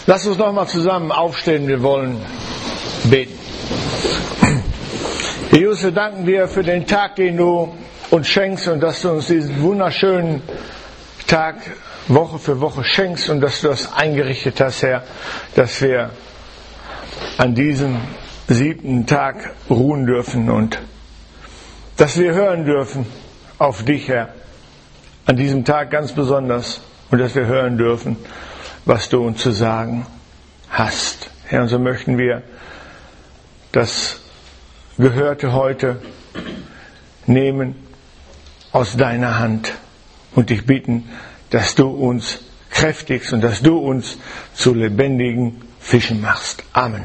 Lass uns nochmal zusammen aufstehen, wir wollen beten. Jesus, wir danken dir für den Tag, den du uns schenkst und dass du uns diesen wunderschönen Tag Woche für Woche schenkst und dass du das eingerichtet hast, Herr, dass wir an diesem 7. Tag ruhen dürfen und dass wir hören dürfen auf dich, Herr, an diesem Tag ganz besonders und dass wir hören dürfen, was du uns zu sagen hast. Herr, und so möchten wir das Gehörte heute nehmen aus deiner Hand und dich bitten, dass du uns kräftigst und dass du uns zu lebendigen Fischen machst. Amen.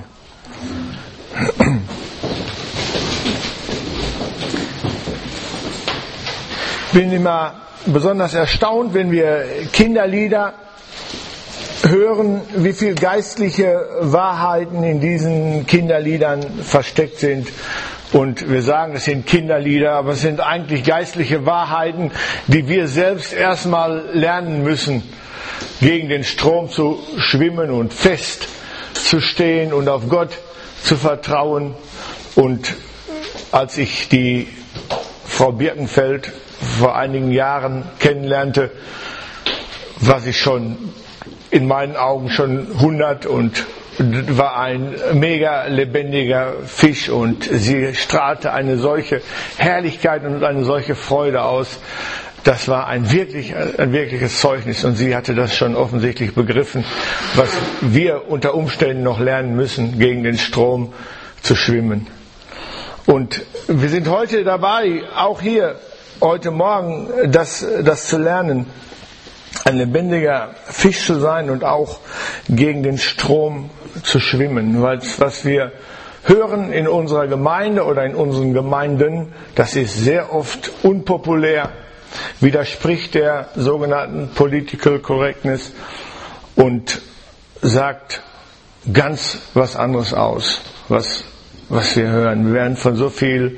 Ich bin immer besonders erstaunt, wenn wir Kinderlieder hören, wie viel geistliche Wahrheiten in diesen Kinderliedern versteckt sind. Und wir sagen, es sind Kinderlieder, aber es sind eigentlich geistliche Wahrheiten, die wir selbst erstmal lernen müssen, gegen den Strom zu schwimmen und fest zu stehen und auf Gott zu vertrauen. Und als ich die Frau Birkenfeld vor einigen Jahren kennenlernte, was ich schon in meinen Augen schon 100 und war ein mega lebendiger Fisch und sie strahlte eine solche Herrlichkeit und eine solche Freude aus. Das war ein wirkliches Zeugnis und sie hatte das schon offensichtlich begriffen, was wir unter Umständen noch lernen müssen, gegen den Strom zu schwimmen. Und wir sind heute dabei, auch hier heute Morgen das zu lernen, ein lebendiger Fisch zu sein und auch gegen den Strom zu schwimmen. Weil was wir hören in unserer Gemeinde oder in unseren Gemeinden, das ist sehr oft unpopulär, widerspricht der sogenannten Political Correctness und sagt ganz was anderes aus, was wir hören. Wir werden von so viel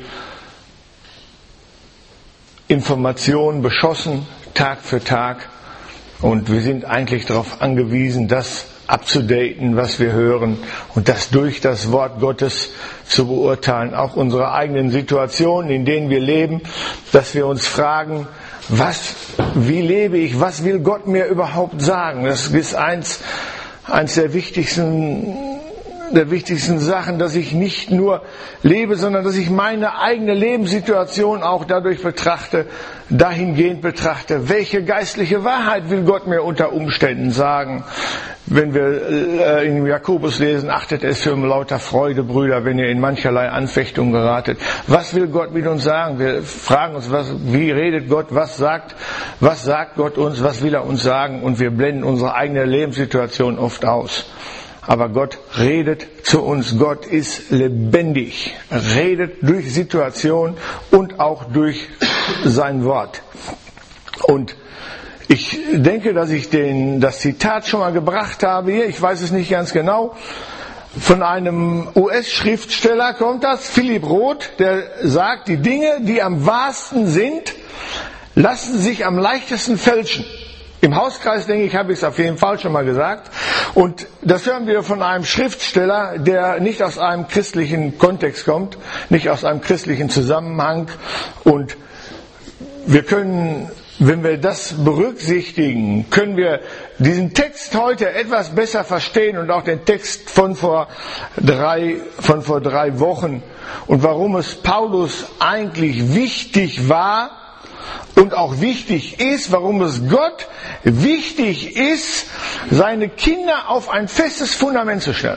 Information beschossen, Tag für Tag. Und wir sind eigentlich darauf angewiesen, das abzudaten, was wir hören und das durch das Wort Gottes zu beurteilen. Auch unsere eigenen Situationen, in denen wir leben, dass wir uns fragen, wie lebe ich, was will Gott mir überhaupt sagen? Das ist eins der wichtigsten Sachen, dass ich nicht nur lebe, sondern dass ich meine eigene Lebenssituation auch dadurch dahingehend betrachte, welche geistliche Wahrheit will Gott mir unter Umständen sagen. Wenn wir in Jakobus lesen, achtet es für lauter Freude, Brüder, wenn ihr in mancherlei Anfechtung geratet. Was will Gott mit uns sagen? Wir fragen uns, wie redet Gott, was sagt Gott uns, was will er uns sagen? Und wir blenden unsere eigene Lebenssituation oft aus. Aber Gott redet zu uns. Gott ist lebendig. Redet durch Situation und auch durch sein Wort. Und ich denke, dass ich das Zitat schon mal gebracht habe hier. Ich weiß es nicht ganz genau. Von einem US-Schriftsteller kommt das. Philipp Roth, der sagt, die Dinge, die am wahrsten sind, lassen sich am leichtesten fälschen. Im Hauskreis, denke ich, habe ich es auf jeden Fall schon mal gesagt. Und das hören wir von einem Schriftsteller, der nicht aus einem christlichen Kontext kommt, nicht aus einem christlichen Zusammenhang. Und wir können, wenn wir das berücksichtigen, können wir diesen Text heute etwas besser verstehen und auch den Text von vor 3 Wochen und warum es Paulus eigentlich wichtig war, und auch wichtig ist, warum es Gott wichtig ist, seine Kinder auf ein festes Fundament zu stellen.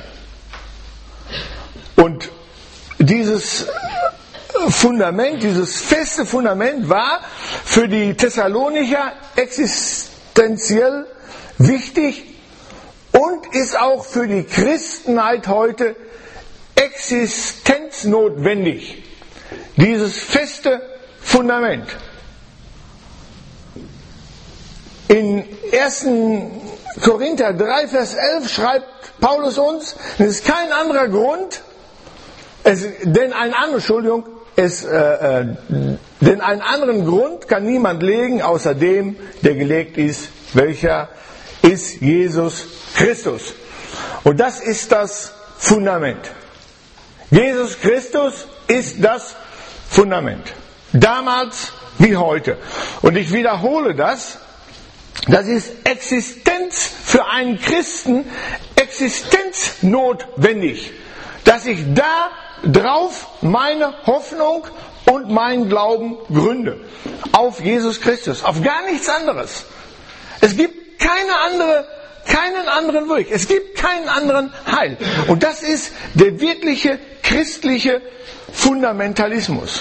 Und dieses Fundament, dieses feste Fundament war für die Thessalonicher existenziell wichtig und ist auch für die Christenheit heute existenznotwendig. Dieses feste Fundament. In 1. Korinther 3, Vers 11 schreibt Paulus uns, es ist kein anderer Grund, denn einen anderen Grund kann niemand legen, außer dem, der gelegt ist, welcher ist Jesus Christus. Und das ist das Fundament. Jesus Christus ist das Fundament. Damals wie heute. Und ich wiederhole das. Das ist Existenz für einen Christen, existenznotwendig. Dass ich da drauf meine Hoffnung und meinen Glauben gründe. Auf Jesus Christus. Auf gar nichts anderes. Es gibt keinen anderen Weg. Es gibt keinen anderen Heil. Und das ist der wirkliche christliche Fundamentalismus.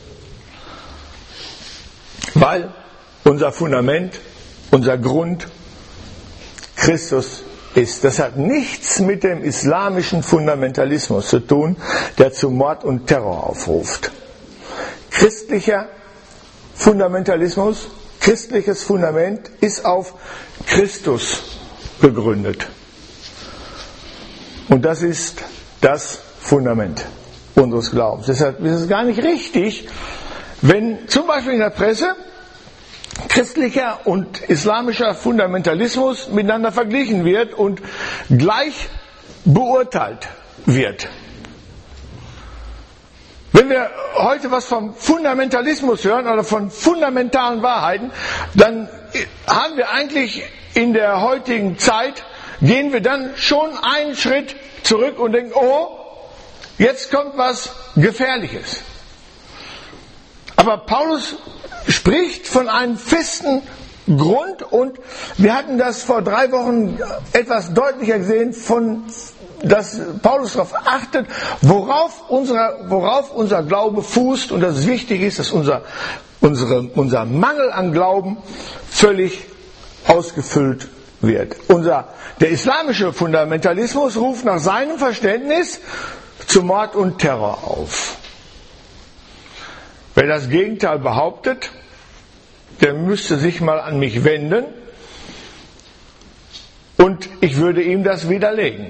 Weil unser Fundament, unser Grund Christus ist. Das hat nichts mit dem islamischen Fundamentalismus zu tun, der zu Mord und Terror aufruft. Christlicher Fundamentalismus, christliches Fundament ist auf Christus gegründet. Und das ist das Fundament unseres Glaubens. Deshalb ist es gar nicht richtig, wenn zum Beispiel in der Presse christlicher und islamischer Fundamentalismus miteinander verglichen wird und gleich beurteilt wird. Wenn wir heute was vom Fundamentalismus hören oder von fundamentalen Wahrheiten, dann haben wir eigentlich in der heutigen Zeit, gehen wir dann schon einen Schritt zurück und denken, oh, jetzt kommt was Gefährliches. Aber Paulus spricht von einem festen Grund und wir hatten das vor 3 Wochen etwas deutlicher gesehen, dass Paulus darauf achtet, worauf unser Glaube fußt und dass es wichtig ist, dass unser Mangel an Glauben völlig ausgefüllt wird. Der islamische Fundamentalismus ruft nach seinem Verständnis zu Mord und Terror auf. Wer das Gegenteil behauptet, der müsste sich mal an mich wenden und ich würde ihm das widerlegen.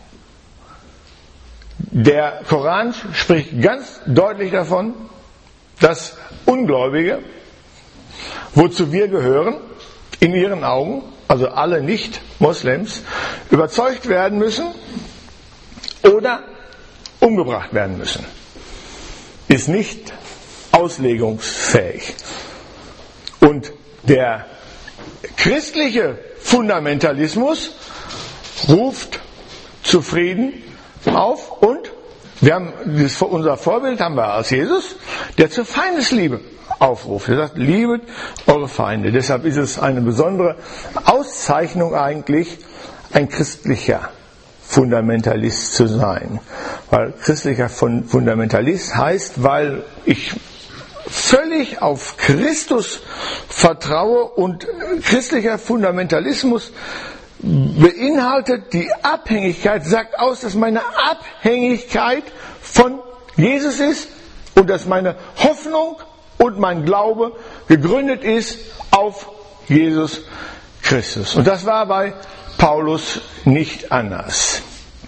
Der Koran spricht ganz deutlich davon, dass Ungläubige, wozu wir gehören, in ihren Augen, also alle Nicht-Moslems, überzeugt werden müssen oder umgebracht werden müssen. Ist nicht auslegungsfähig. Und der christliche Fundamentalismus ruft zu Frieden auf und unser Vorbild haben wir als Jesus, der zur Feindesliebe aufruft. Er sagt, liebet eure Feinde. Deshalb ist es eine besondere Auszeichnung eigentlich, ein christlicher Fundamentalist zu sein. Weil christlicher Fundamentalist heißt, weil ich völlig auf Christus vertraue und christlicher Fundamentalismus beinhaltet die Abhängigkeit, sagt aus, dass meine Abhängigkeit von Jesus ist und dass meine Hoffnung und mein Glaube gegründet ist auf Jesus Christus. Und das war bei Paulus nicht anders.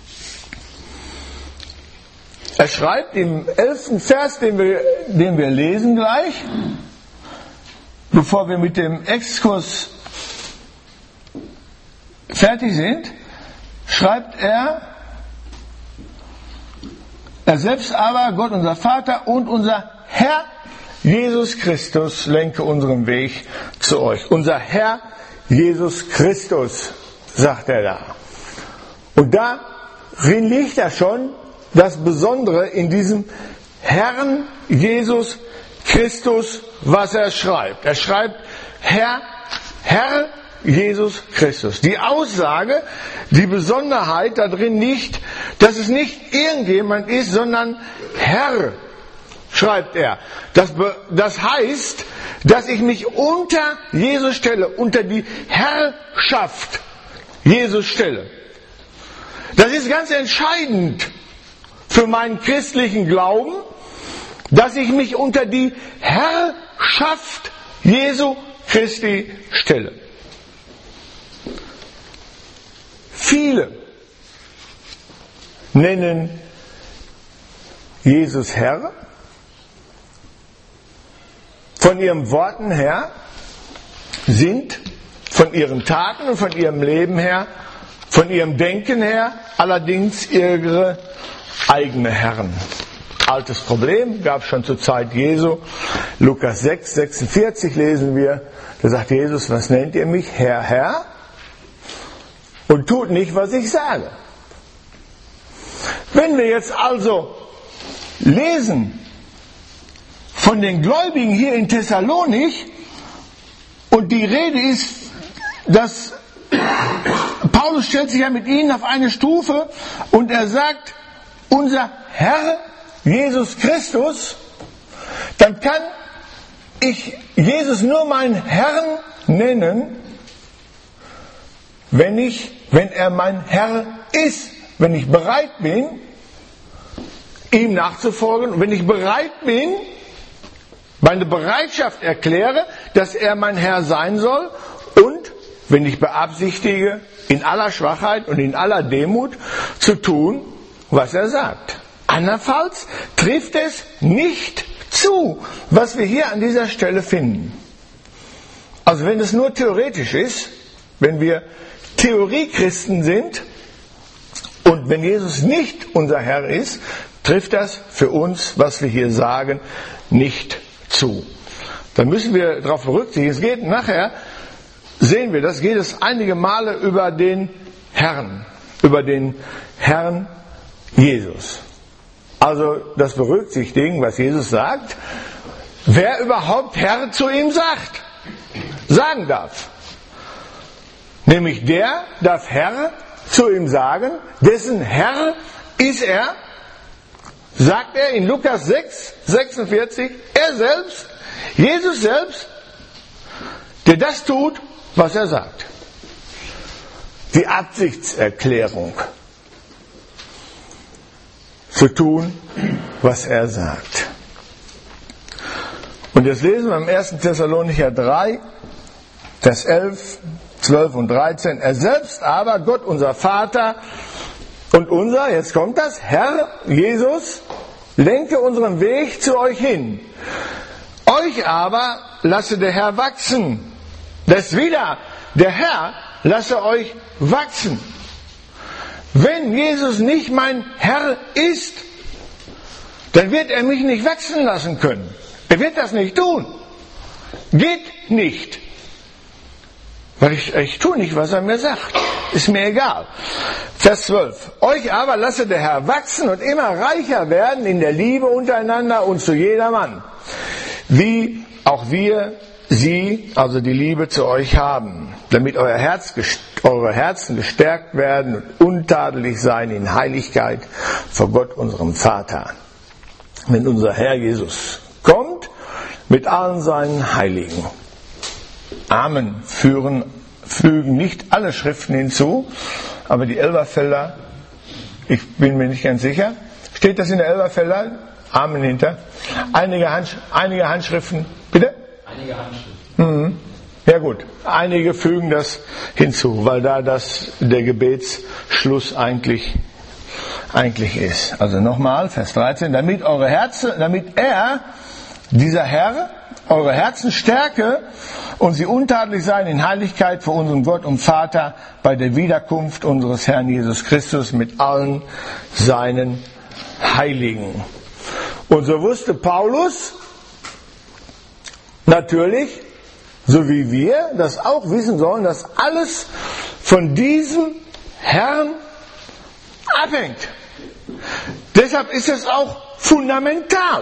Er schreibt im 11. Vers, den wir lesen gleich, bevor wir mit dem Exkurs fertig sind, schreibt er selbst aber, Gott unser Vater und unser Herr Jesus Christus lenke unseren Weg zu euch. Unser Herr Jesus Christus, sagt er da. Und darin liegt er schon das Besondere in diesem Herrn Jesus Christus, was er schreibt. Er schreibt Herr Jesus Christus. Die Aussage, die Besonderheit da drin liegt, dass es nicht irgendjemand ist, sondern Herr, schreibt er. Das heißt, dass ich mich unter Jesus stelle, unter die Herrschaft Jesus stelle. Das ist ganz entscheidend für meinen christlichen Glauben, dass ich mich unter die Herrschaft Jesu Christi stelle. Viele nennen Jesus Herr. Von ihren Worten her sind von ihren Taten und von ihrem Leben her von ihrem Denken her allerdings ihre eigene Herren. Altes Problem, gab es schon zur Zeit Jesu. Lukas 6, 46 lesen wir, da sagt Jesus, was nennt ihr mich? Herr, Herr? Und tut nicht, was ich sage. Wenn wir jetzt also lesen von den Gläubigen hier in Thessalonich und die Rede ist, dass Paulus stellt sich ja mit ihnen auf eine Stufe und er sagt, unser Herr Jesus Christus, dann kann ich Jesus nur meinen Herrn nennen, wenn er mein Herr ist, wenn ich bereit bin, ihm nachzufolgen und wenn ich bereit bin, meine Bereitschaft erkläre, dass er mein Herr sein soll und wenn ich beabsichtige, in aller Schwachheit und in aller Demut zu tun, was er sagt. Andernfalls trifft es nicht zu, was wir hier an dieser Stelle finden. Also wenn es nur theoretisch ist, wenn wir Theoriechristen sind und wenn Jesus nicht unser Herr ist, trifft das für uns, was wir hier sagen, nicht zu. Dann müssen wir darauf berücksichtigen. Es geht nachher, sehen wir, das geht es einige Male über den Herrn Jesus. Also das Berücksichtigen, was Jesus sagt, wer überhaupt Herr zu ihm sagen darf. Nämlich der darf Herr zu ihm sagen, dessen Herr ist er, sagt er in Lukas 6, 46, er selbst, Jesus selbst, der das tut, was er sagt. Die Absichtserklärung, zu tun, was er sagt. Und jetzt lesen wir im 1. Thessalonicher 3, Vers 11, 12 und 13. Er selbst aber, Gott unser Vater und unser, jetzt kommt das, Herr Jesus, lenke unseren Weg zu euch hin. Euch aber lasse der Herr wachsen. Das wieder, der Herr lasse euch wachsen. Wenn Jesus nicht mein Herr ist, dann wird er mich nicht wachsen lassen können. Er wird das nicht tun. Geht nicht. Weil ich tue nicht, was er mir sagt. Ist mir egal. Vers 12. Euch aber lasse der Herr wachsen und immer reicher werden in der Liebe untereinander und zu jedermann. Wie auch wir sie, also die Liebe zu euch haben, damit eure Herzen gestärkt werden und untadelig sein in Heiligkeit vor Gott, unserem Vater. Wenn unser Herr Jesus kommt, mit allen seinen Heiligen. Amen fügen nicht alle Schriften hinzu, aber die Elberfelder, ich bin mir nicht ganz sicher, steht das in der Elberfelder? Amen hinter. Einige Handschriften, bitte? Einige Handschriften. Ja gut, einige fügen das hinzu, weil da der Gebetsschluss eigentlich ist. Also nochmal, Vers 13, damit er, dieser Herr, eure Herzen stärke und sie untadelig seien in Heiligkeit vor unserem Gott und Vater bei der Wiederkunft unseres Herrn Jesus Christus mit allen seinen Heiligen. Und so wusste Paulus natürlich, so wie wir das auch wissen sollen, dass alles von diesem Herrn abhängt. Deshalb ist es auch fundamental,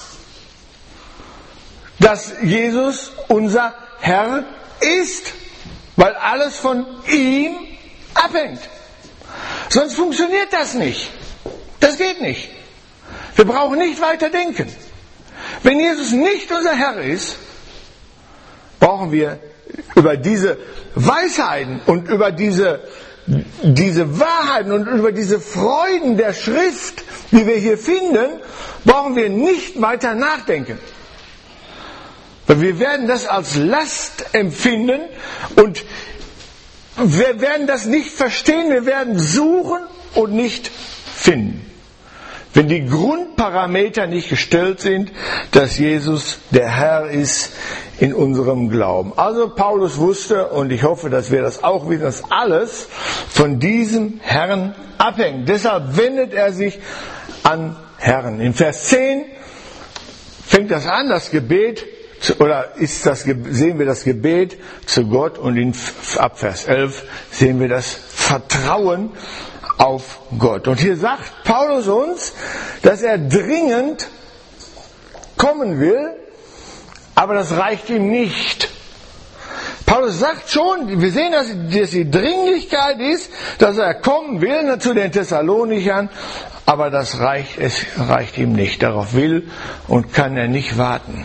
dass Jesus unser Herr ist, weil alles von ihm abhängt. Sonst funktioniert das nicht. Das geht nicht. Wir brauchen nicht weiter denken. Wenn Jesus nicht unser Herr ist, brauchen wir über diese Weisheiten und über diese Wahrheiten und über diese Freuden der Schrift, die wir hier finden, brauchen wir nicht weiter nachdenken. Weil wir werden das als Last empfinden und wir werden das nicht verstehen, wir werden suchen und nicht finden. wenn die Grundparameter nicht gestellt sind, dass Jesus der Herr ist in unserem Glauben. Also Paulus wusste, und ich hoffe, dass wir das auch wissen, dass alles von diesem Herrn abhängt. Deshalb wendet er sich an Herrn. In Vers 10 fängt das an, das Gebet, oder sehen wir das Gebet zu Gott, und ab Vers 11 sehen wir das Vertrauen auf Gott. Und hier sagt Paulus uns, dass er dringend kommen will, aber das reicht ihm nicht. Paulus sagt schon, wir sehen, dass die Dringlichkeit ist, dass er kommen will zu den Thessalonichern, aber es reicht ihm nicht. Darauf will und kann er nicht warten.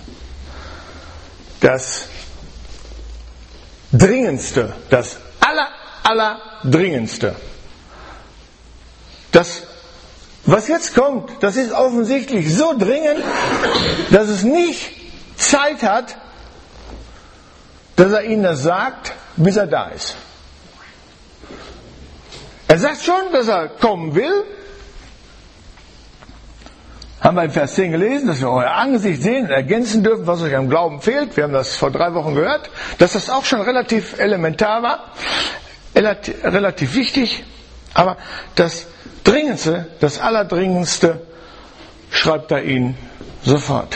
Das Dringendste, das Allerdringendste, das, was jetzt kommt, das ist offensichtlich so dringend, dass es nicht Zeit hat, dass er ihnen das sagt, bis er da ist. Er sagt schon, dass er kommen will. Haben wir im Vers 10 gelesen, dass wir euer Angesicht sehen und ergänzen dürfen, was euch am Glauben fehlt. Wir haben das vor 3 Wochen gehört, dass das auch schon relativ elementar war, relativ wichtig. Aber das Dringendste, das Allerdringendste, schreibt er ihnen sofort.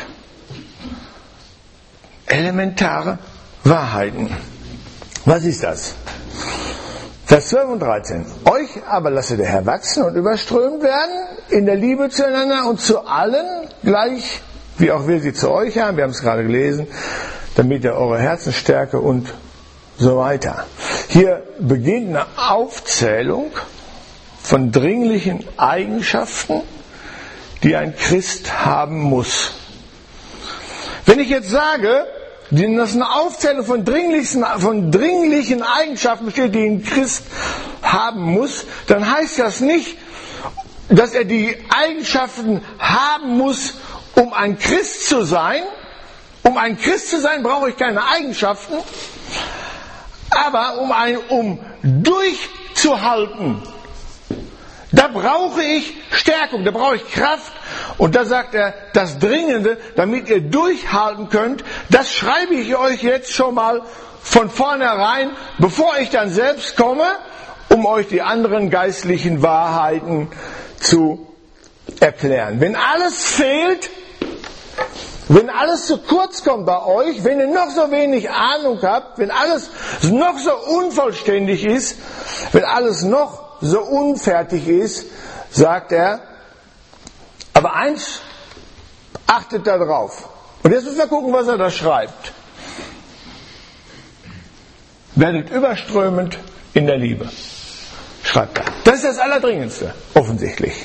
Elementare Wahrheiten. Was ist das? Vers 12 und 13. Euch aber lasse der Herr wachsen und überströmt werden in der Liebe zueinander und zu allen, gleich wie auch wir sie zu euch haben. Wir haben es gerade gelesen, damit ihr eure Herzen stärke und so weiter. Hier beginnt eine Aufzählung von dringlichen Eigenschaften, die ein Christ haben muss. Wenn ich jetzt sage, dass eine Aufzählung von dringlichen Eigenschaften besteht, die ein Christ haben muss, dann heißt das nicht, dass er die Eigenschaften haben muss, um ein Christ zu sein. Um ein Christ zu sein, brauche ich keine Eigenschaften, aber um durchzuhalten, da brauche ich Stärkung, da brauche ich Kraft. Und da sagt er, das Dringende, damit ihr durchhalten könnt, das schreibe ich euch jetzt schon mal von vornherein, bevor ich dann selbst komme, um euch die anderen geistlichen Wahrheiten zu erklären. Wenn alles fehlt, wenn alles zu kurz kommt bei euch, wenn ihr noch so wenig Ahnung habt, wenn alles noch so unvollständig ist, wenn alles noch so unfertig ist, sagt er, aber eins, achtet da drauf. Und jetzt müssen wir gucken, was er da schreibt. Werdet überströmend in der Liebe, schreibt er. Das ist das Allerdringendste, offensichtlich.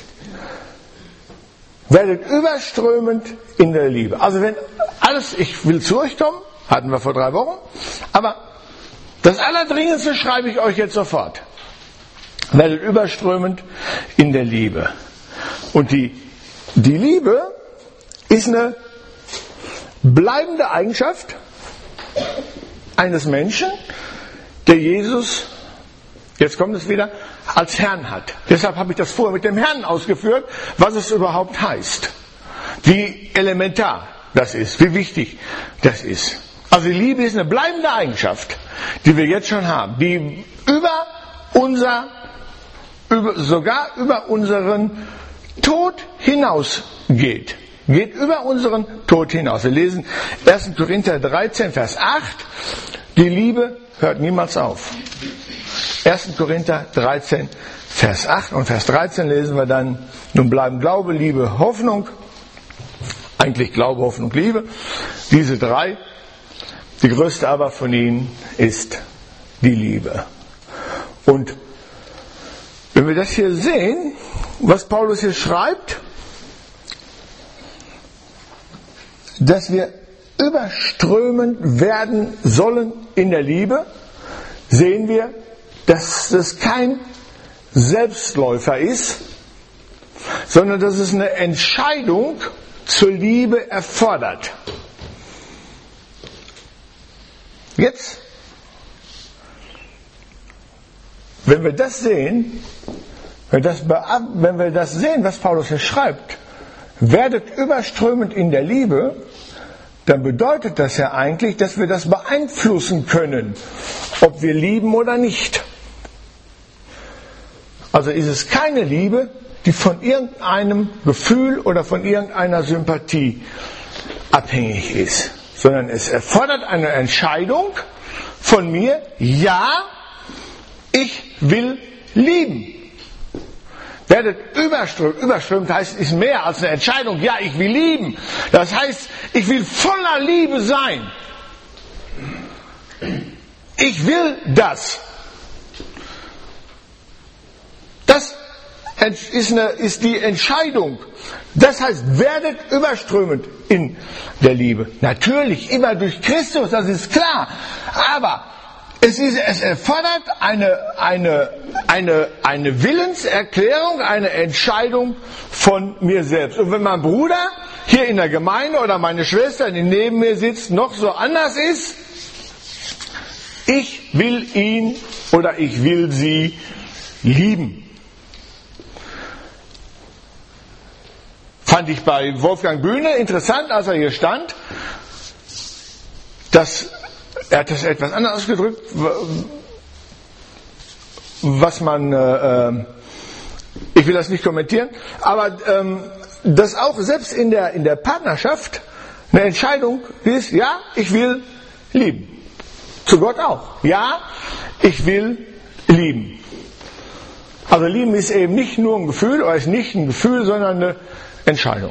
Werdet überströmend in der Liebe. Also wenn alles, ich will zu euch kommen, hatten wir vor 3 Wochen, aber das Allerdringendste schreibe ich euch jetzt sofort. Werdet überströmend in der Liebe. Und die Liebe ist eine bleibende Eigenschaft eines Menschen, der Jesus, jetzt kommt es wieder, als Herrn hat. Deshalb habe ich das vorher mit dem Herrn ausgeführt, was es überhaupt heißt. Wie elementar das ist, wie wichtig das ist. Also die Liebe ist eine bleibende Eigenschaft, die wir jetzt schon haben, die sogar über unseren Tod hinausgeht. Geht über unseren Tod hinaus. Wir lesen 1. Korinther 13, Vers 8. Die Liebe hört niemals auf. 1. Korinther 13, Vers 8 und Vers 13 lesen wir dann, nun bleiben Glaube, Liebe, Hoffnung. Eigentlich Glaube, Hoffnung, Liebe. Diese 3. Die größte aber von ihnen ist die Liebe. Und wenn wir das hier sehen, was Paulus hier schreibt, dass wir überströmend werden sollen in der Liebe, sehen wir, dass es kein Selbstläufer ist, sondern dass es eine Entscheidung zur Liebe erfordert. Jetzt, wenn wir das sehen, Wenn wir das sehen, was Paulus hier schreibt, werdet überströmend in der Liebe, dann bedeutet das ja eigentlich, dass wir das beeinflussen können, ob wir lieben oder nicht. Also ist es keine Liebe, die von irgendeinem Gefühl oder von irgendeiner Sympathie abhängig ist, sondern es erfordert eine Entscheidung von mir, ja, ich will lieben. Werdet überströmt. Überströmt heißt, ist mehr als eine Entscheidung. Ja, ich will lieben. Das heißt, ich will voller Liebe sein. Ich will das. Das ist die Entscheidung. Das heißt, werdet überströmend in der Liebe. Natürlich immer durch Christus, das ist klar. Aber es erfordert eine Willenserklärung, eine Entscheidung von mir selbst. Und wenn mein Bruder hier in der Gemeinde oder meine Schwester, die neben mir sitzt, noch so anders ist, ich will ihn oder ich will sie lieben. Fand ich bei Wolfgang Bühne interessant, als er hier stand, dass er hat das etwas anders ausgedrückt, was man, ich will das nicht kommentieren, aber dass auch selbst in der Partnerschaft eine Entscheidung ist, ja, ich will lieben. Zu Gott auch. Ja, ich will lieben. Also lieben ist eben nicht nur ein Gefühl, oder ist nicht ein Gefühl, sondern eine Entscheidung.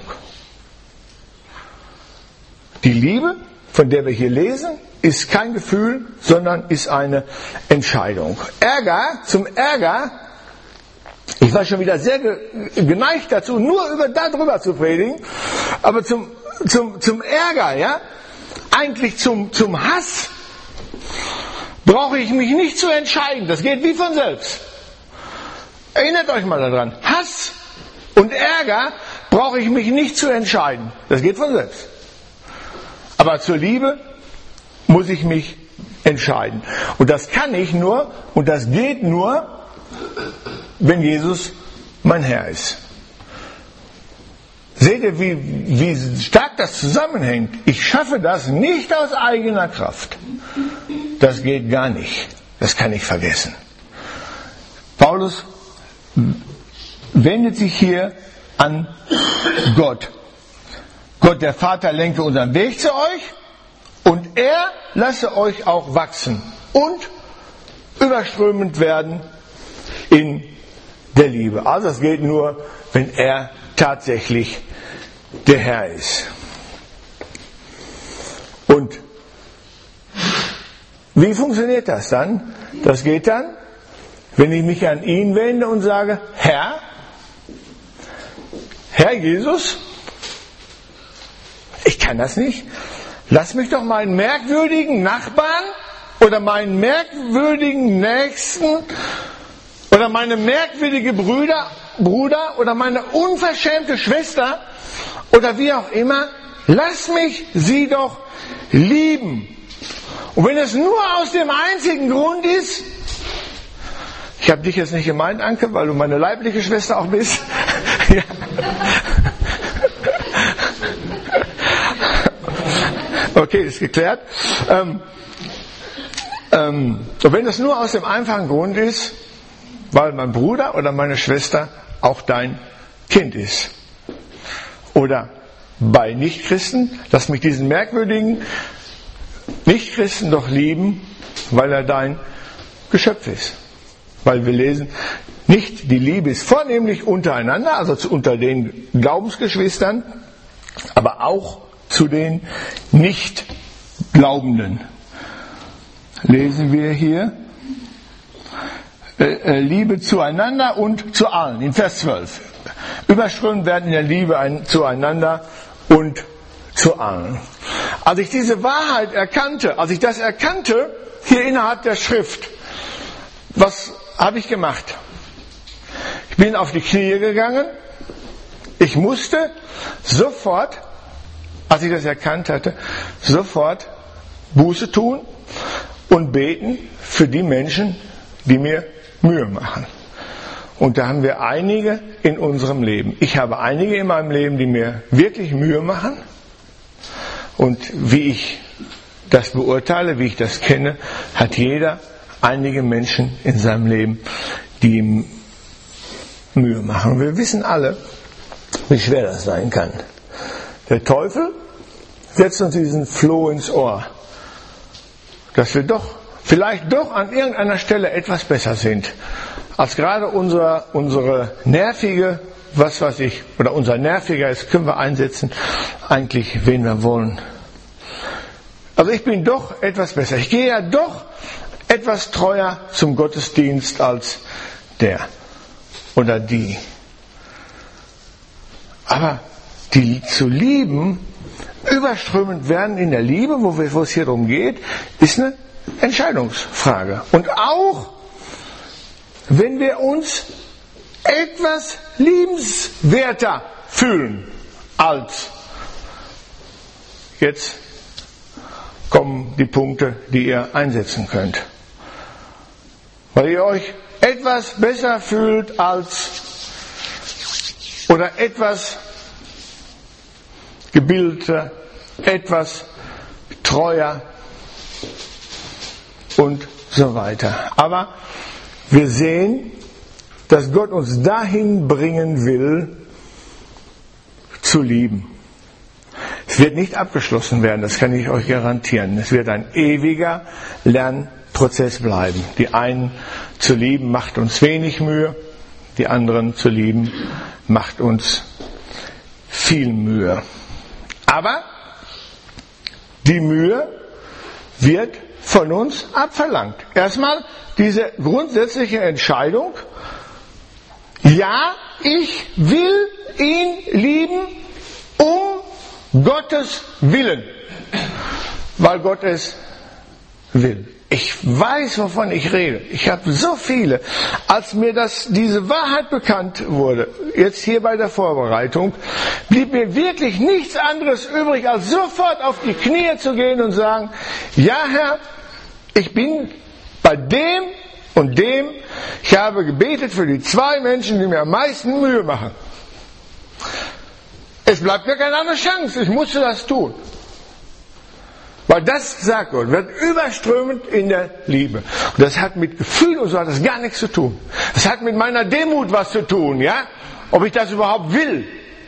Die Liebe, von der wir hier lesen, ist kein Gefühl, sondern ist eine Entscheidung. Zum Ärger, ich war schon wieder sehr geneigt dazu, nur darüber zu predigen, aber zum Ärger, ja, eigentlich zum Hass, brauche ich mich nicht zu entscheiden. Das geht wie von selbst. Erinnert euch mal daran. Hass und Ärger brauche ich mich nicht zu entscheiden. Das geht von selbst. Aber zur Liebe muss ich mich entscheiden. Und das kann ich nur und das geht nur, wenn Jesus mein Herr ist. Seht ihr, wie stark das zusammenhängt? Ich schaffe das nicht aus eigener Kraft. Das geht gar nicht. Das kann ich vergessen. Paulus wendet sich hier an Gott. Gott, der Vater, lenke unseren Weg zu euch und er lasse euch auch wachsen und überströmend werden in der Liebe. Also es geht nur, wenn er tatsächlich der Herr ist. Und wie funktioniert das dann? Das geht dann, wenn ich mich an ihn wende und sage, Herr Jesus, ich kann das nicht. Lass mich doch meinen merkwürdigen Nachbarn oder meinen merkwürdigen Nächsten oder meine merkwürdige Bruder oder meine unverschämte Schwester oder wie auch immer, lass mich sie doch lieben. Und wenn es nur aus dem einzigen Grund ist, ich habe dich jetzt nicht gemeint, Anke, weil du meine leibliche Schwester auch bist. Ja. Okay, ist geklärt. Und wenn es nur aus dem einfachen Grund ist, weil mein Bruder oder meine Schwester auch dein Kind ist. Oder bei Nichtchristen, lass mich diesen merkwürdigen Nichtchristen doch lieben, weil er dein Geschöpf ist. Weil wir lesen, nicht die Liebe ist vornehmlich untereinander, also unter den Glaubensgeschwistern, aber auch zu den Nichtglaubenden. Lesen wir hier, Liebe zueinander und zu allen, in Vers 12. Überströmt werden in der Liebe zueinander und zu allen. Als ich diese Wahrheit erkannte, hier innerhalb der Schrift, was habe ich gemacht? Ich bin auf die Knie gegangen. Ich musste sofort, als ich das erkannt hatte, sofort Buße tun und beten für die Menschen, die mir Mühe machen. Und da haben wir einige in unserem Leben. Ich habe einige in meinem Leben, die mir wirklich Mühe machen. Und wie ich das beurteile, wie ich das kenne, hat jeder einige Menschen in seinem Leben, die ihm Mühe machen. Wir wissen alle, wie schwer das sein kann. Der Teufel setzt uns diesen Floh ins Ohr, dass wir vielleicht doch an irgendeiner Stelle etwas besser sind, als gerade unsere nervige, oder unser nerviger ist, können wir einsetzen, eigentlich wen wir wollen. Also ich bin doch etwas besser. Ich gehe ja doch etwas treuer zum Gottesdienst als der oder die. Aber die zu lieben, überströmend werden in der Liebe, wo es hier darum geht, ist eine Entscheidungsfrage. Und auch wenn wir uns etwas liebenswerter fühlen als jetzt kommen die Punkte, die ihr einsetzen könnt. Weil ihr euch etwas besser fühlt als oder etwas gebildeter, etwas treuer und so weiter. Aber wir sehen, dass Gott uns dahin bringen will, zu lieben. Es wird nicht abgeschlossen werden, das kann ich euch garantieren. Es wird ein ewiger Lernprozess bleiben. Die einen zu lieben macht uns wenig Mühe, die anderen zu lieben macht uns viel Mühe. Aber die Mühe wird von uns abverlangt. Erstmal diese grundsätzliche Entscheidung, ja, ich will ihn lieben um Gottes Willen, weil Gott es will. Ich weiß, wovon ich rede. Ich habe so viele. Als mir diese Wahrheit bekannt wurde, jetzt hier bei der Vorbereitung, blieb mir wirklich nichts anderes übrig, als sofort auf die Knie zu gehen und sagen, ja Herr, ich bin bei dem und dem, ich habe gebetet für die 2 Menschen, die mir am meisten Mühe machen. Es bleibt mir keine andere Chance, ich musste das tun. Weil das, sagt Gott, wird überströmend in der Liebe. Und das hat mit Gefühl und so hat das gar nichts zu tun. Das hat mit meiner Demut was zu tun, ja? Ob ich das überhaupt will.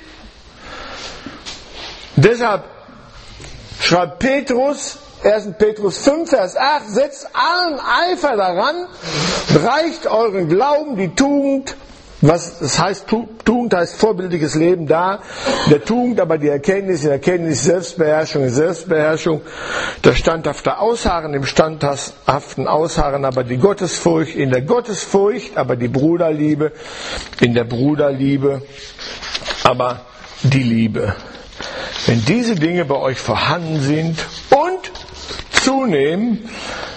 Deshalb schreibt Petrus, 1. Petrus 5, Vers 8, setzt allen Eifer daran, reicht euren Glauben, die Tugend, was das heißt, Tugend heißt vorbildliches Leben da, in der Tugend aber die Erkenntnis, in der Erkenntnis Selbstbeherrschung, in Selbstbeherrschung das standhafte Ausharren, im standhaften Ausharren aber die Gottesfurcht, in der Gottesfurcht aber die Bruderliebe, in der Bruderliebe aber die Liebe. Wenn diese Dinge bei euch vorhanden sind und zunehmen,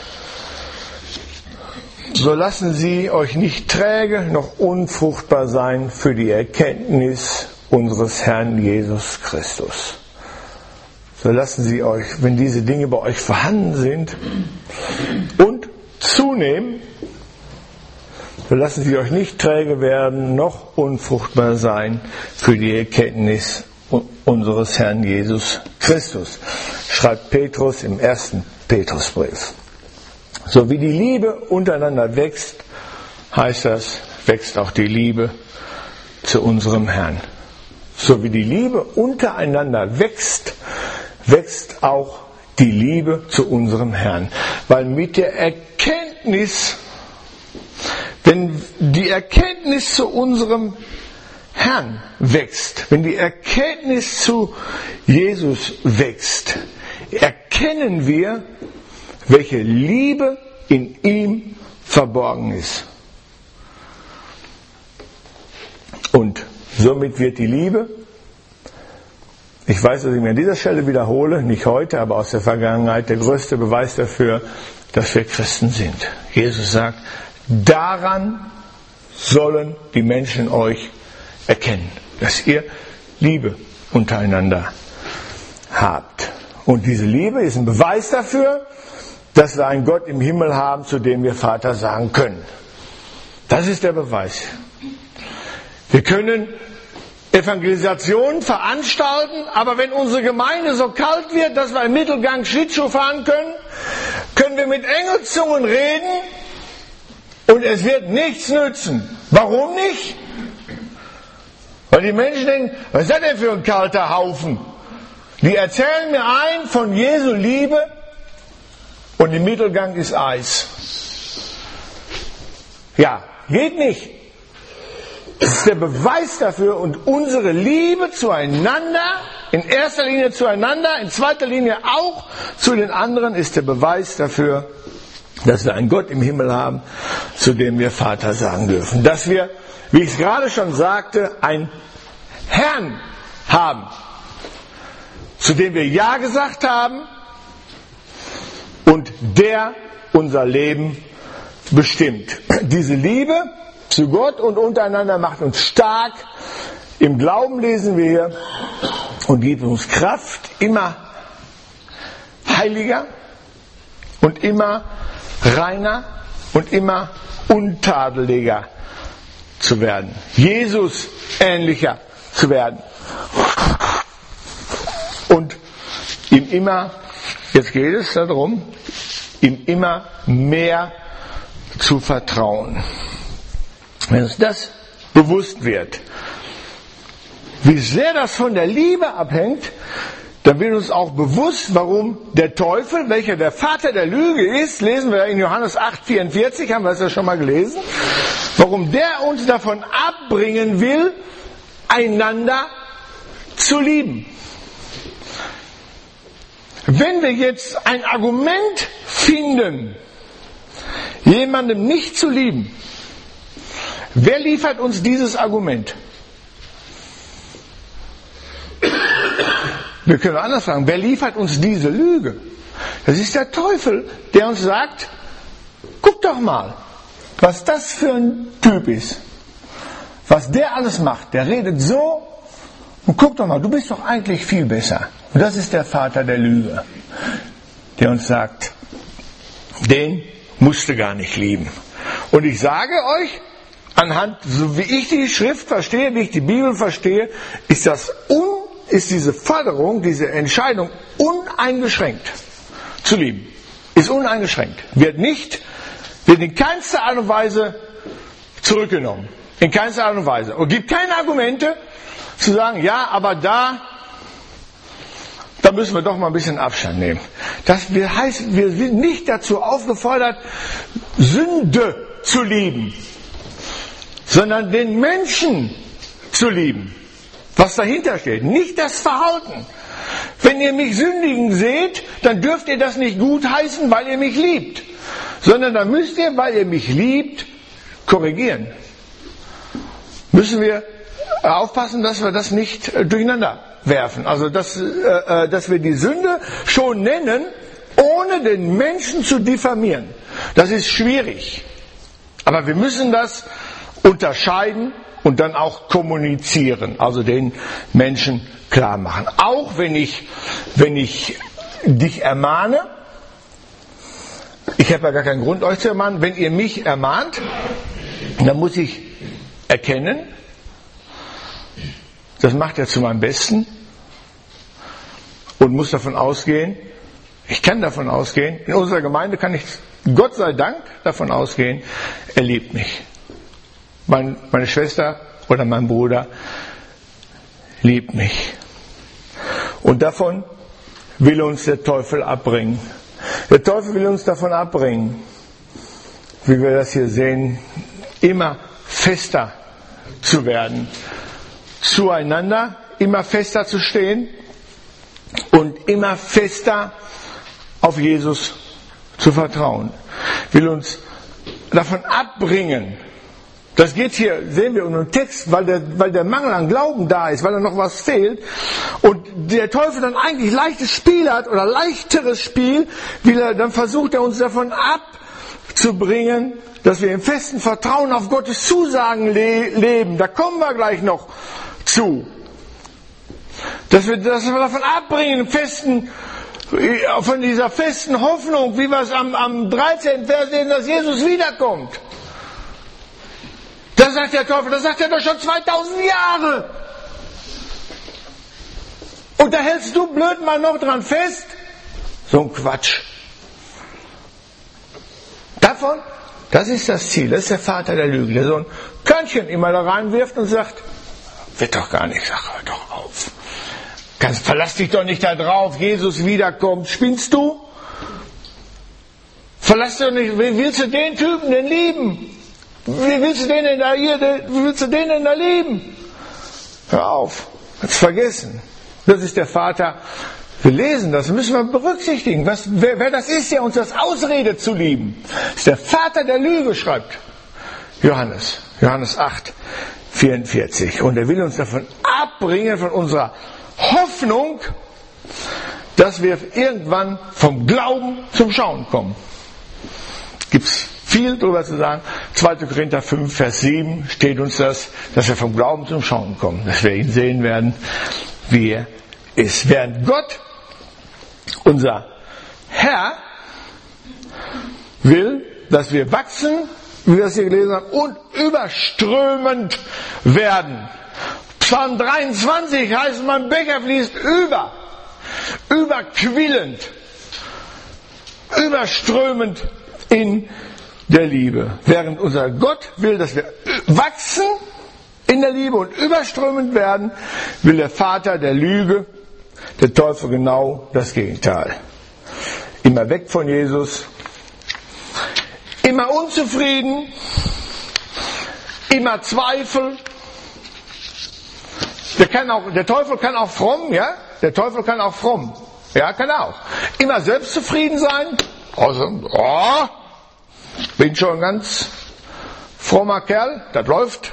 so lassen sie euch nicht träge noch unfruchtbar sein für die Erkenntnis unseres Herrn Jesus Christus. So lassen sie euch, wenn diese Dinge bei euch vorhanden sind und zunehmen, so lassen sie euch nicht träge werden noch unfruchtbar sein für die Erkenntnis unseres Herrn Jesus Christus, schreibt Petrus im 1. Petrusbrief. So wie die Liebe untereinander wächst, heißt das, wächst auch die Liebe zu unserem Herrn. So wie die Liebe untereinander wächst, wächst auch die Liebe zu unserem Herrn. Weil mit der Erkenntnis, wenn die Erkenntnis zu unserem Herrn wächst, wenn die Erkenntnis zu Jesus wächst, erkennen wir, welche Liebe in ihm verborgen ist. Und somit wird die Liebe, ich weiß, dass ich mir an dieser Stelle wiederhole, nicht heute, aber aus der Vergangenheit, der größte Beweis dafür, dass wir Christen sind. Jesus sagt, daran sollen die Menschen euch erkennen, dass ihr Liebe untereinander habt. Und diese Liebe ist ein Beweis dafür, dass wir einen Gott im Himmel haben, zu dem wir Vater sagen können. Das ist der Beweis. Wir können Evangelisationen veranstalten, aber wenn unsere Gemeinde so kalt wird, dass wir im Mittelgang Schlittschuh fahren können, können wir mit Engelzungen reden und es wird nichts nützen. Warum nicht? Weil die Menschen denken, was ist das denn für ein kalter Haufen? Die erzählen mir ein von Jesu Liebe und im Mittelgang ist Eis. Ja, geht nicht. Das ist der Beweis dafür und unsere Liebe zueinander, in erster Linie zueinander, in zweiter Linie auch zu den anderen, ist der Beweis dafür, dass wir einen Gott im Himmel haben, zu dem wir Vater sagen dürfen. Dass wir, wie ich es gerade schon sagte, einen Herrn haben, zu dem wir Ja gesagt haben und der unser Leben bestimmt. Diese Liebe zu Gott und untereinander macht uns stark. Im Glauben lesen wir hier und gibt uns Kraft, immer heiliger und immer reiner und immer untadeliger zu werden. Jesus ähnlicher zu werden. Und ihm immer, jetzt geht es darum, ihm immer mehr zu vertrauen. Wenn uns das bewusst wird, wie sehr das von der Liebe abhängt, dann wird uns auch bewusst, warum der Teufel, welcher der Vater der Lüge ist, lesen wir in Johannes 8,44, haben wir das ja schon mal gelesen, warum der uns davon abbringen will, einander zu lieben. Wenn wir jetzt ein Argument finden, jemandem nicht zu lieben, wer liefert uns dieses Argument? Wir können anders fragen, wer liefert uns diese Lüge? Das ist der Teufel, der uns sagt, guck doch mal, was das für ein Typ ist. Was der alles macht, der redet so und guck doch mal, du bist doch eigentlich viel besser. Und das ist der Vater der Lüge, der uns sagt, den musst du gar nicht lieben. Und ich sage euch, anhand, so wie ich die Schrift verstehe, wie ich die Bibel verstehe, ist diese Forderung, diese Entscheidung uneingeschränkt zu lieben. Ist uneingeschränkt. Wird in keinster Art und Weise zurückgenommen. In keinster Art und Weise. Und gibt keine Argumente zu sagen, ja, aber da müssen wir doch mal ein bisschen Abstand nehmen. Das heißt, wir sind nicht dazu aufgefordert, Sünde zu lieben, sondern den Menschen zu lieben. Was dahinter steht, nicht das Verhalten. Wenn ihr mich sündigen seht, dann dürft ihr das nicht gutheißen, weil ihr mich liebt, sondern dann müsst ihr, weil ihr mich liebt, korrigieren. Müssen wir aufpassen, dass wir das nicht durcheinander werfen. Also, dass wir die Sünde schon nennen, ohne den Menschen zu diffamieren. Das ist schwierig. Aber wir müssen das unterscheiden und dann auch kommunizieren, also den Menschen klar machen. Auch wenn ich dich ermahne, ich habe ja gar keinen Grund, euch zu ermahnen, wenn ihr mich ermahnt, dann muss ich erkennen, das macht er zu meinem Besten und muss davon ausgehen, ich kann davon ausgehen, in unserer Gemeinde kann ich Gott sei Dank davon ausgehen, er liebt mich. Meine Schwester oder mein Bruder liebt mich. Und davon will uns der Teufel abbringen. Der Teufel will uns davon abbringen, wie wir das hier sehen, immer fester zu werden. Zueinander immer fester zu stehen und immer fester auf Jesus zu vertrauen. Will uns davon abbringen. Das geht hier, sehen wir in einem Text, weil der Mangel an Glauben da ist, weil da noch was fehlt. Und der Teufel dann eigentlich leichtes Spiel hat oder leichteres Spiel, dann versucht er uns davon abzubringen, dass wir im festen Vertrauen auf Gottes Zusagen leben. Da kommen wir gleich noch zu. Dass wir davon abbringen, von dieser festen Hoffnung, wie wir es am 13. Vers sehen, dass Jesus wiederkommt. Da sagt der Teufel, das sagt er doch schon 2000 Jahre. Und da hältst du blöd mal noch dran fest? So ein Quatsch. Davon, das ist das Ziel, das ist der Vater der Lüge, der so ein Körnchen immer da reinwirft und sagt, wird doch gar nicht, sag, hör doch auf. Verlass dich doch nicht da drauf, Jesus wiederkommt. Spinnst du? Verlass dich doch nicht, wie willst du den Typen denn lieben? Wie willst du den denn da lieben? Hör auf, hat's vergessen. Das ist der Vater. Wir lesen das, müssen wir berücksichtigen. Wer das ist, der uns das ausredet zu lieben. Das ist der Vater der Lüge, schreibt Johannes 8, 44. Und er will uns davon abbringen, von unserer Hoffnung, dass wir irgendwann vom Glauben zum Schauen kommen. Gibt's viel drüber zu sagen. 2. Korinther 5, Vers 7 steht uns das, dass wir vom Glauben zum Schauen kommen. Dass wir ihn sehen werden, wie er ist. Während Gott, unser Herr, will, dass wir wachsen, wie wir das hier gelesen haben, und überströmend werden. Psalm 23 heißt, mein Becher fließt über. Überquillend. Überströmend in der Liebe. Während unser Gott will, dass wir wachsen in der Liebe und überströmend werden, will der Vater der Lüge, der Teufel, genau das Gegenteil. Immer weg von Jesus, immer unzufrieden, immer Zweifel. Der Teufel kann auch fromm, ja? Der Teufel kann auch fromm. Ja, kann er auch. Immer selbstzufrieden sein. Also, bin schon ein ganz frommer Kerl. Das läuft.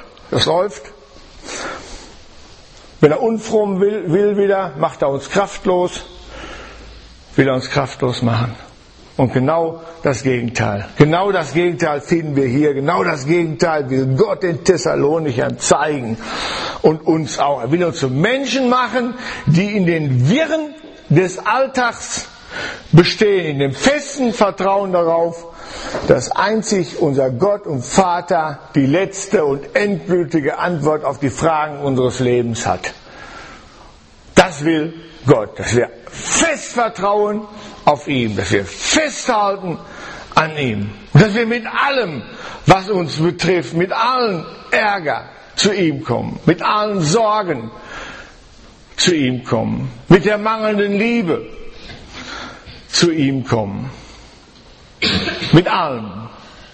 Wenn er unfromm will wieder, macht er uns kraftlos. Will er uns kraftlos machen. Und genau das Gegenteil finden wir hier. Genau das Gegenteil will Gott den Thessalonichern zeigen. Und uns auch. Er will uns zu Menschen machen, die in den Wirren des Alltags bestehen. In dem festen Vertrauen darauf, dass einzig unser Gott und Vater die letzte und endgültige Antwort auf die Fragen unseres Lebens hat. Das will Gott, dass wir fest vertrauen auf ihn, dass wir festhalten an ihm. Und dass wir mit allem, was uns betrifft, mit allen Ärger zu ihm kommen, mit allen Sorgen zu ihm kommen, mit der mangelnden Liebe zu ihm kommen. Mit allem.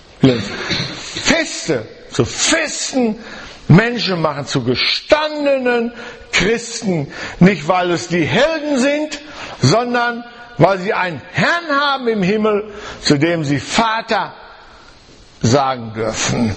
Zu festen Menschen machen, zu gestandenen Christen. Nicht, weil es die Helden sind, sondern weil sie einen Herrn haben im Himmel, zu dem sie Vater sagen dürfen.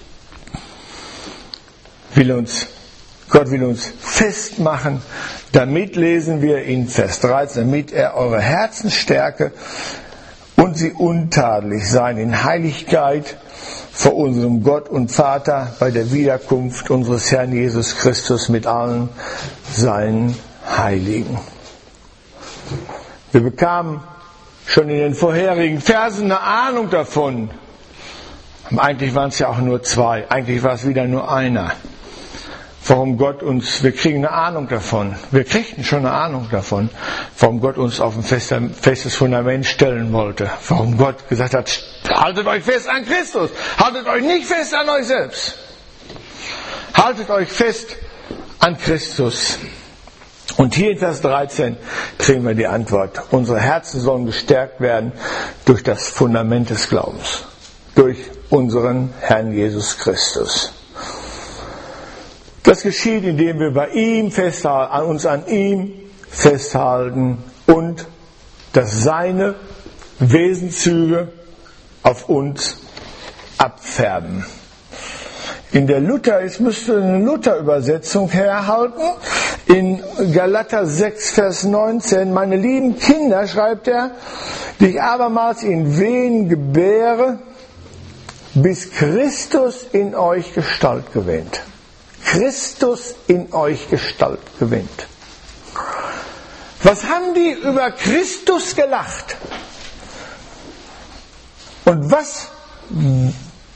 Gott will uns festmachen. Damit lesen wir in Vers 13, damit er eure Herzen stärke und sie untadelig seien in Heiligkeit vor unserem Gott und Vater bei der Wiederkunft unseres Herrn Jesus Christus mit allen seinen Heiligen. Wir bekamen schon in den vorherigen Versen eine Ahnung davon. Eigentlich waren es ja auch nur zwei, eigentlich war es wieder nur einer. Warum Gott uns, wir kriegen eine Ahnung davon, wir kriegten schon eine Ahnung davon, warum Gott uns auf ein festes Fundament stellen wollte. Warum Gott gesagt hat, haltet euch fest an Christus, haltet euch nicht fest an euch selbst. Haltet euch fest an Christus. Und hier in Vers 13 kriegen wir die Antwort. Unsere Herzen sollen gestärkt werden durch das Fundament des Glaubens, durch unseren Herrn Jesus Christus. Das geschieht, indem wir bei ihm festhalten, uns an ihm festhalten und dass seine Wesenszüge auf uns abfärben. In der müsste eine Luther-Übersetzung herhalten. In Galater 6, Vers 19, meine lieben Kinder, schreibt er, die ich abermals in Wehen gebäre, bis Christus in euch Gestalt gewinnt. Christus in euch Gestalt gewinnt. Was haben die über Christus gelacht? Und was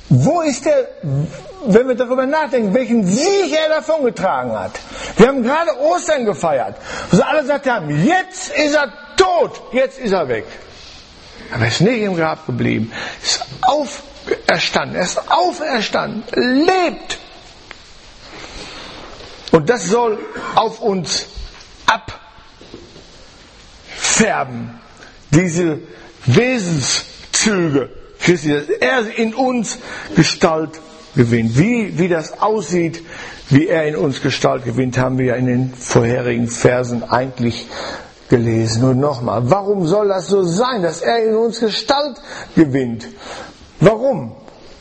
wo ist der, wenn wir darüber nachdenken, welchen Sieg er davongetragen hat? Wir haben gerade Ostern gefeiert, wo sie alle gesagt haben, jetzt ist er tot, jetzt ist er weg. Aber er ist nicht im Grab geblieben, er ist auferstanden, lebt. Und das soll auf uns abfärben, diese Wesenszüge Christi, dass er in uns Gestalt gewinnt. Wie das aussieht, wie er in uns Gestalt gewinnt, haben wir ja in den vorherigen Versen eigentlich gelesen. Und nochmal, warum soll das so sein, dass er in uns Gestalt gewinnt? Warum?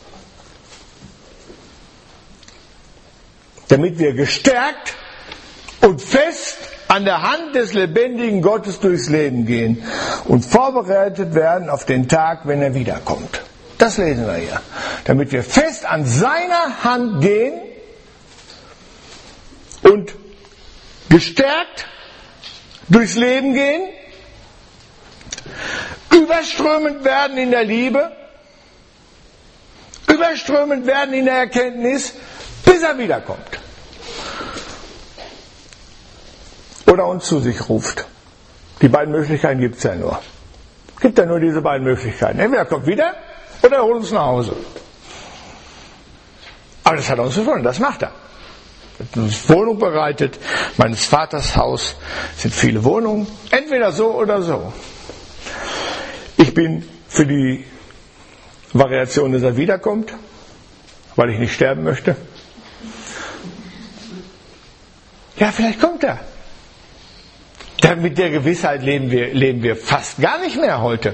Damit wir gestärkt und fest an der Hand des lebendigen Gottes durchs Leben gehen und vorbereitet werden auf den Tag, wenn er wiederkommt. Das lesen wir hier. Damit wir fest an seiner Hand gehen und gestärkt durchs Leben gehen, überströmend werden in der Liebe, überströmend werden in der Erkenntnis, bis er wiederkommt. Oder uns zu sich ruft. Die beiden Möglichkeiten gibt es ja nur. Es gibt ja nur diese beiden Möglichkeiten. Entweder er kommt wieder oder er holt uns nach Hause. Aber das hat er uns gefunden, das macht er. Er hat uns Wohnung bereitet. Meines Vaters Haus sind viele Wohnungen. Entweder so oder so. Ich bin für die Variation, dass er wiederkommt, weil ich nicht sterben möchte. Ja, vielleicht kommt er. Mit der Gewissheit leben wir fast gar nicht mehr heute.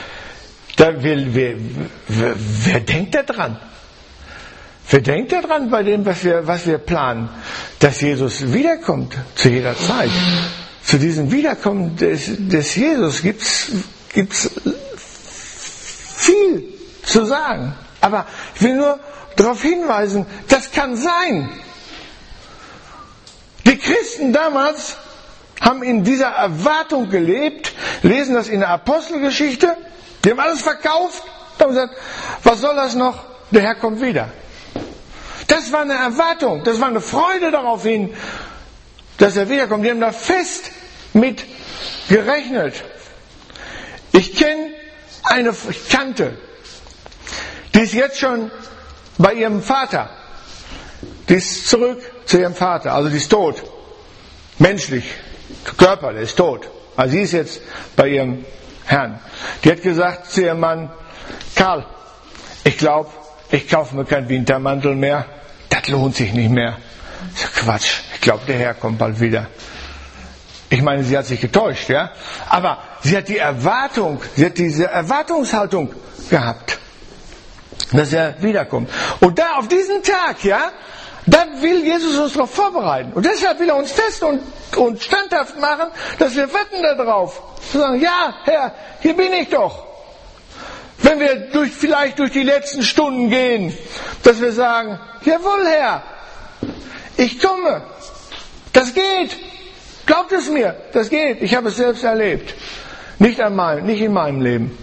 Wer denkt da dran? Wer denkt da dran bei dem, was wir planen? Dass Jesus wiederkommt zu jeder Zeit. Zu diesem Wiederkommen des Jesus gibt's viel zu sagen. Aber ich will nur darauf hinweisen, das kann sein. Die Christen damals haben in dieser Erwartung gelebt, lesen das in der Apostelgeschichte, die haben alles verkauft, haben gesagt, was soll das noch? Der Herr kommt wieder. Das war eine Erwartung, das war eine Freude darauf hin, dass er wiederkommt. Die haben da fest mit gerechnet. Ich kannte, die ist jetzt schon bei ihrem Vater. Die ist zurück zu ihrem Vater, also die ist tot. Menschlich. Körper, der ist tot. Also sie ist jetzt bei ihrem Herrn. Die hat gesagt zu ihrem Mann, Karl, ich glaube, ich kaufe mir keinen Wintermantel mehr. Das lohnt sich nicht mehr. Ich sag, Quatsch, ich glaube, der Herr kommt bald wieder. Ich meine, sie hat sich getäuscht, ja. Aber sie hat diese Erwartungshaltung gehabt, dass er wiederkommt. Und da auf diesen Tag, ja, da will Jesus uns darauf vorbereiten. Und deshalb will er uns fest und standhaft machen, dass wir wetten darauf. Zu sagen, ja, Herr, hier bin ich doch. Wenn wir vielleicht durch die letzten Stunden gehen, dass wir sagen, jawohl, Herr, ich komme. Das geht. Glaubt es mir, das geht. Ich habe es selbst erlebt. Nicht in meinem Leben.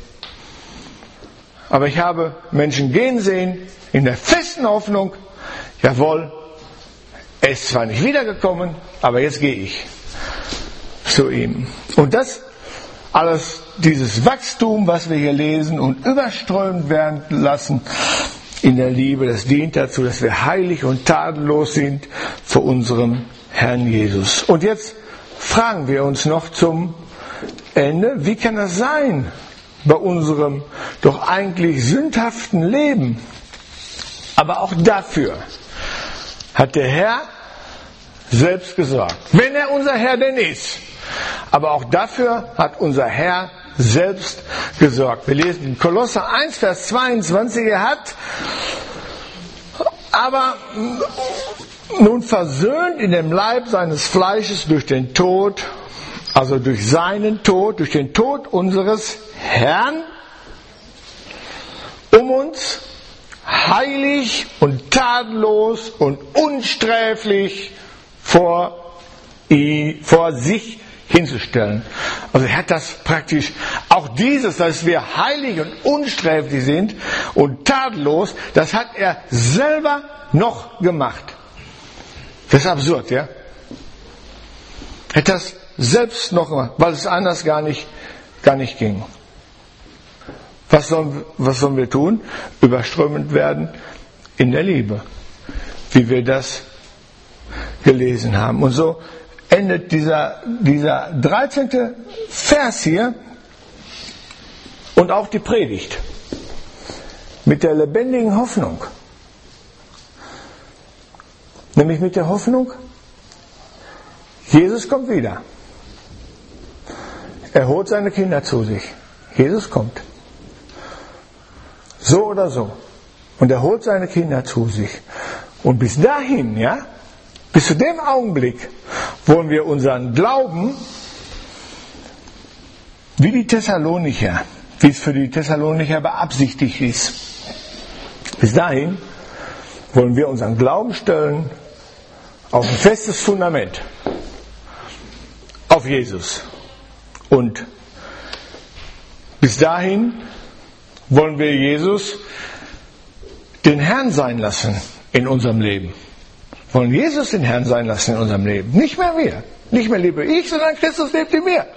Aber ich habe Menschen gehen sehen, in der festen Hoffnung, jawohl, er ist zwar nicht wiedergekommen, aber jetzt gehe ich zu ihm. Und das alles, dieses Wachstum, was wir hier lesen und überströmt werden lassen in der Liebe, das dient dazu, dass wir heilig und tadellos sind vor unserem Herrn Jesus. Und jetzt fragen wir uns noch zum Ende, wie kann das sein bei unserem doch eigentlich sündhaften Leben? Aber auch dafür hat der Herr selbst gesorgt. Wenn er unser Herr denn ist. Aber auch dafür hat unser Herr selbst gesorgt. Wir lesen in Kolosser 1, Vers 22, er hat aber nun versöhnt in dem Leib seines Fleisches durch den Tod, also durch seinen Tod, durch den Tod unseres Herrn, um uns heilig und tadellos und unsträflich vor sich hinzustellen. Also er hat das praktisch, auch dieses, dass wir heilig und unsträflich sind und tadellos, das hat er selber noch gemacht. Das ist absurd, ja? Er hat das selbst noch gemacht, weil es anders gar nicht ging. Was sollen wir tun? Überströmend werden in der Liebe, wie wir das gelesen haben. Und so endet dieser 13. Vers hier und auch die Predigt mit der lebendigen Hoffnung. Nämlich mit der Hoffnung, Jesus kommt wieder. Er holt seine Kinder zu sich. Jesus kommt. So oder so. Und er holt seine Kinder zu sich. Und bis dahin, ja, bis zu dem Augenblick, wollen wir unseren Glauben, wie die Thessalonicher, wie es für die Thessalonicher beabsichtigt ist, bis dahin wollen wir unseren Glauben stellen auf ein festes Fundament, auf Jesus. Und bis dahin wollen wir Jesus den Herrn sein lassen in unserem Leben. Wir wollen Jesus den Herrn sein lassen in unserem Leben. Nicht mehr wir. Nicht mehr lebe ich, sondern Christus lebt in mir.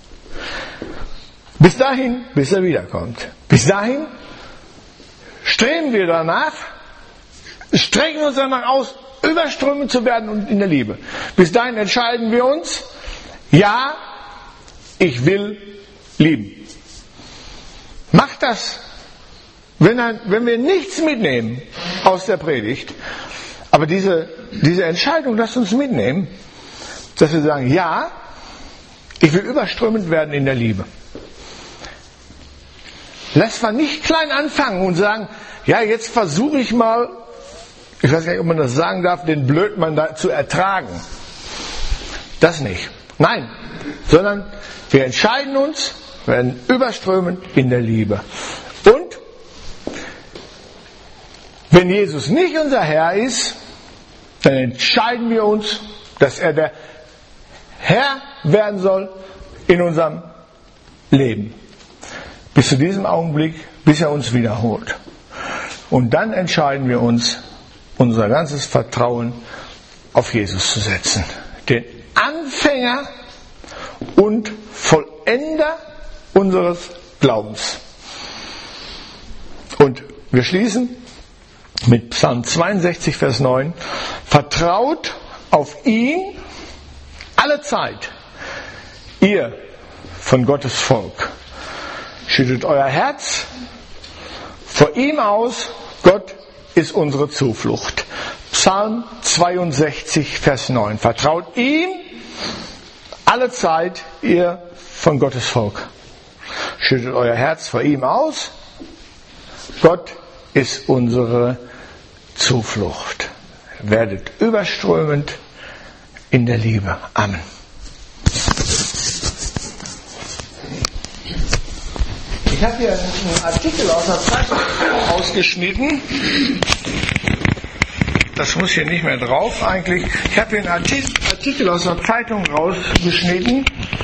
Bis dahin, bis er wiederkommt. Bis dahin streben wir danach, strecken uns danach aus, überströmend zu werden und in der Liebe. Bis dahin entscheiden wir uns, ja, ich will lieben. Macht das, wenn wir nichts mitnehmen aus der Predigt, aber diese Entscheidung, lasst uns mitnehmen, dass wir sagen, ja, ich will überströmend werden in der Liebe. Lass mal nicht klein anfangen und sagen, ja, jetzt versuche ich mal, ich weiß gar nicht, ob man das sagen darf, den Blödmann da zu ertragen. Das nicht. Nein, sondern wir entscheiden uns, werden überströmend in der Liebe. Und wenn Jesus nicht unser Herr ist, dann entscheiden wir uns, dass er der Herr werden soll in unserem Leben. Bis zu diesem Augenblick, bis er uns wiederholt. Und dann entscheiden wir uns, unser ganzes Vertrauen auf Jesus zu setzen. Den Anfänger und Vollender unseres Glaubens. Und wir schließen mit Psalm 62, Vers 9. Vertraut auf ihn alle Zeit, ihr von Gottes Volk. Schüttet euer Herz vor ihm aus, Gott ist unsere Zuflucht. Psalm 62, Vers 9. Vertraut ihm alle Zeit, ihr von Gottes Volk. Schüttet euer Herz vor ihm aus, Gott ist unsere Zuflucht. Werdet überströmend in der Liebe. Amen. Ich habe hier einen Artikel aus der Zeitung ausgeschnitten. Das muss hier nicht mehr drauf eigentlich. Ich habe hier einen Artikel aus der Zeitung rausgeschnitten,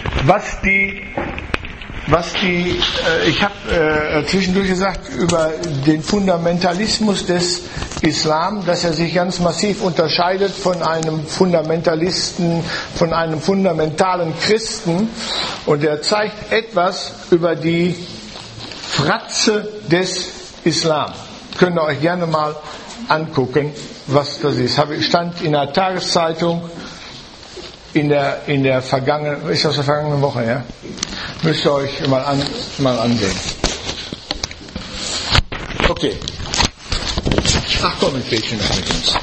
ich habe zwischendurch gesagt über den Fundamentalismus des Islam, dass er sich ganz massiv unterscheidet von einem Fundamentalisten, von einem fundamentalen Christen. Und er zeigt etwas über die Fratze des Islam. Könnt ihr euch gerne mal angucken, was das ist. Stand in der Tageszeitung in der vergangenen, ist das der vergangenen Woche, ja? Müsst ihr euch mal ansehen. Okay. Ach komm, ich bete noch mit uns.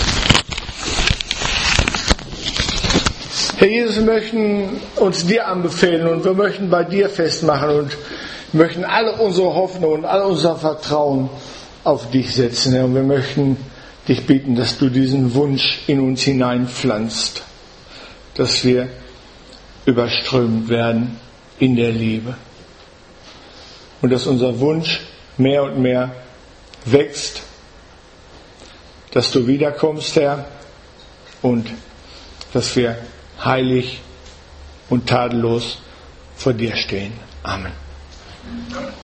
Herr Jesus, wir möchten uns dir anbefehlen und wir möchten bei dir festmachen und möchten alle unsere Hoffnung und all unser Vertrauen auf dich setzen, Herr. Und wir möchten dich bitten, dass du diesen Wunsch in uns hineinpflanzt, dass wir überströmt werden in der Liebe. Und dass unser Wunsch mehr und mehr wächst, dass du wiederkommst, Herr, und dass wir heilig und tadellos vor dir stehen. Amen.